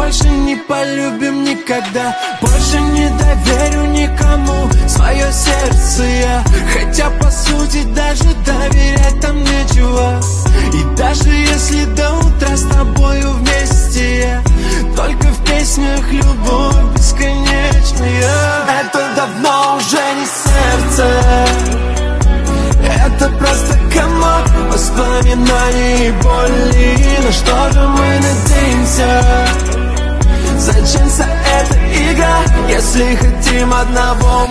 больше не полюбим никогда, больше не доверю никому свое сердце я. Хотя по сути даже доверять там нечего. И даже если до утра с тобою вместе я, только в песнях любовь бесконечная. Это давно уже не сердце, это просто комок воспоминаний и боли. На что же мы надеемся? Зачем вся эта игра, если хотим одного